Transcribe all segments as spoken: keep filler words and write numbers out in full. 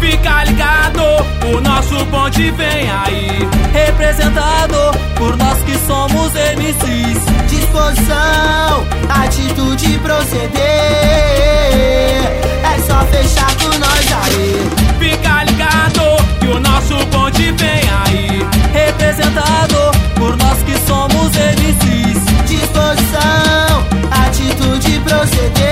Fica ligado, o nosso bonde vem aí, representado por nós que somos M Cs. Disposição, atitude e proceder, é só fechar com nós aí. Fica ligado, que o nosso bonde vem aí, representado por nós que somos M Cs. Disposição, atitude e proceder,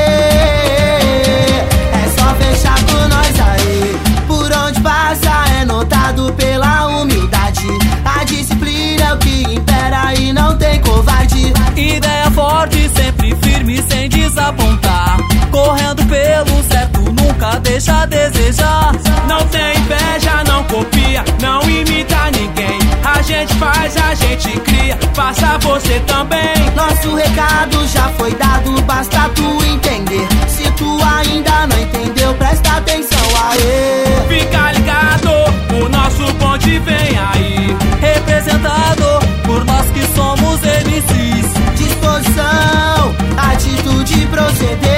é só fechar com nós aí. Por onde passa é notado pela humildade, a disciplina é o que impera e não tem covarde. Ideia forte, sempre firme, sem desapontar, correndo pelo certo, nunca deixa a desejar. Não tem inveja, não copia, não imita ninguém. A gente faz, a gente cria, faça você também. Nosso recado já foi dado, basta tu entender. Se tu ainda não entendeu, presta atenção aí. Fica ligado, o nosso bonde vem aí, representado por nós que somos M Cs. Disposição, atitude e proceder,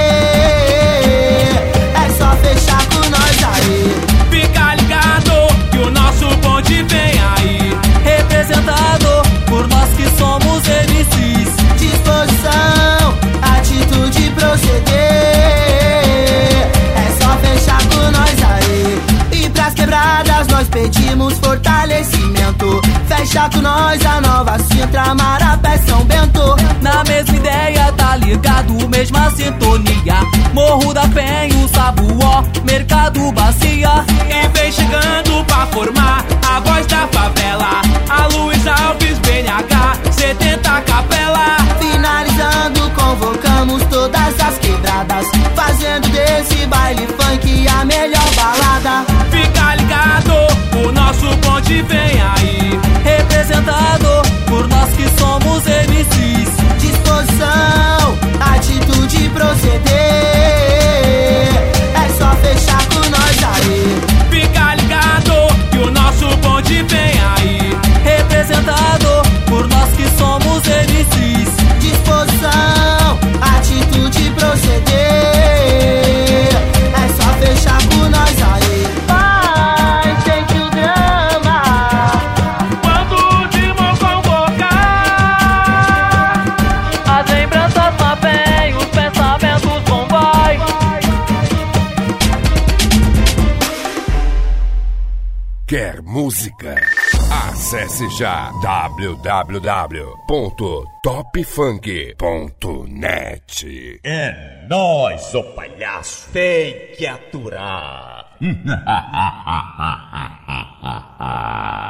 é só fechar com nós aí. Fica ligado, que o nosso bonde vem aí, representado por nós que somos M Cs. Disposição, atitude e proceder, é só fechar com nós aí. E pras quebradas nós pedimos fortalecimento, fecha com nós a Nova Sintra, Marapé, São Bento. Na mesma ideia, tá ligado, mesma sintonia, Morro da Penha, Sabuó, Mercado Bacia. E vem chegando pra formar a voz da favela, a Luiz Alves, B N H, setenta Capela. Finalizando, convocamos todas as quebradas, fazendo desse baile funk a melhor balada. Fica ligado, o nosso bonde vem aí, representado por nós que somos M Cs. Disposição, atitude e proceder, é só fechar com nós aí. Fica ligado, que o nosso bonde vem aí, representado por nós que somos M Cs. Disposição, atitude e proceder, é só fechar com nós aí. Vai, sente o drama quando o Dimon convocar, as lembranças mapeiam, os pensamentos vão vai. Quer música? Acesse já w w w ponto top funk ponto net. É nóis, ô palhaço. Tem que aturar.